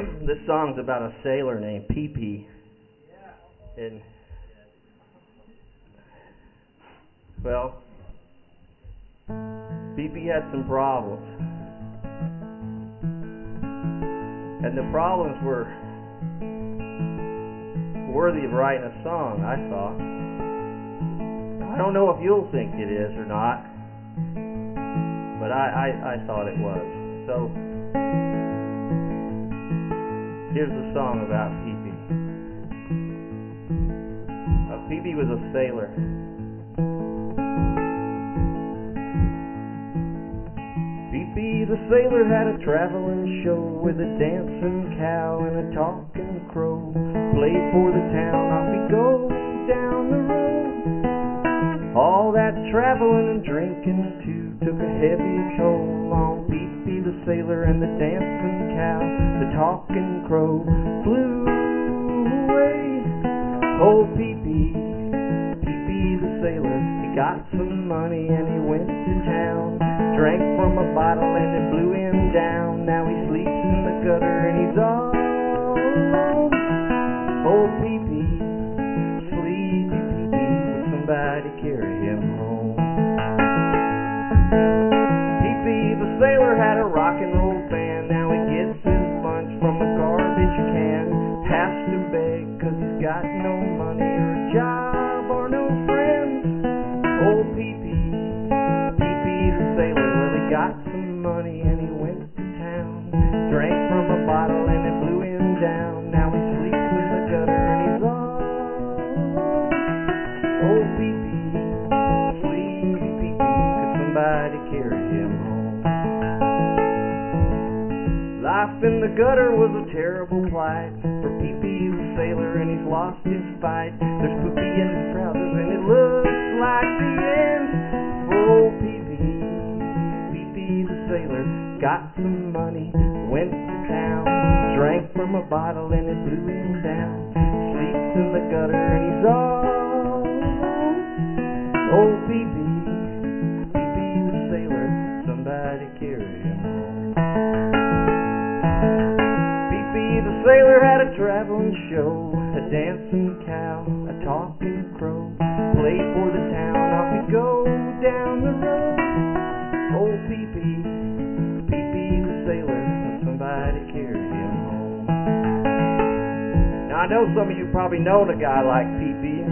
This song's about a sailor named Pee-Pee. And, well, Pee-Pee had some problems. And the problems were worthy of writing a song, I thought. I don't know if you'll think it is or not, but I thought it was. So, here's the song about Pee-Pee. Pee-Pee was a sailor. Pee-Pee the sailor had a traveling show with a dancing cow and a talking crow. Played for the town, off he goes down the road. All that traveling and drinking too took a heavy toll on Pee-Pee the sailor and the dancing cow. The talking crow flew away. Oh, Pee-Pee, Pee-Pee the sailor, he got some money and he went to town. Drank from a bottle and it blew him down. Now he sleeps in the gutter and he's all alone. Oh, Pee-Pee, sleepy Pee-Pee, would somebody carry him home? Pee-Pee the sailor had a rock and roll band. Now he gets his lunch from a garbage can. Has to beg 'cause he's got no money or a job or no friends. Oh, Pee-Pee, Pee-Pee the sailor, well, he got some money and he went to town. Drank from a bottle and it blew him down. Now he sleeps in the gutter and he's all alone. Oh, Pee-Pee, sleepy Pee-Pee, could somebody carry him home? Life in the gutter was a terrible plight for Pee-Pee the sailor, and he's lost his fight. There's poopy in his trousers and it looks like the end for old Pee-Pee. Pee-Pee the sailor got some money, went to town. Drank from a bottle and it blew him down. Sleeps in the gutter and he's all alone. Oh, Pee-Pee, Pee-Pee the sailor, somebody carry him home. Pee-Pee the sailor had a traveling show, a dancing cow, a talking crow. Played for the town, off he'd go down the road. Oh, Pee-Pee, Pee-Pee the sailor, would somebody carry him home? Now I know some of you probably known a guy like Pee-Pee.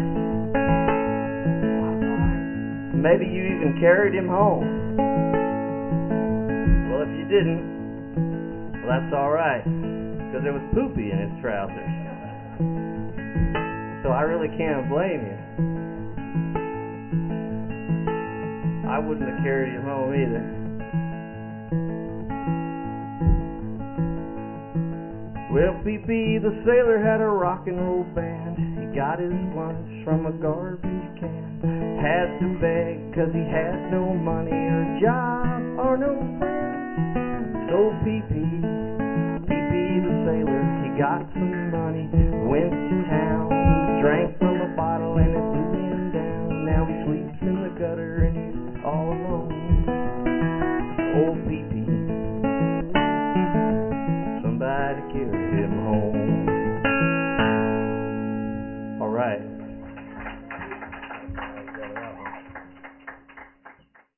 Maybe you even carried him home. Well, if you didn't, well, that's alright, because there was poopy in his trousers. So I really can't blame you. I wouldn't have carried him home either. Well, Pee-Pee the sailor had a rock and roll band. He got his lunch from a garbage can. Had to beg 'cause he had no money or job or no friends. So Pee-Pee, Pee-Pee the sailor, he got some money, went to town. Drank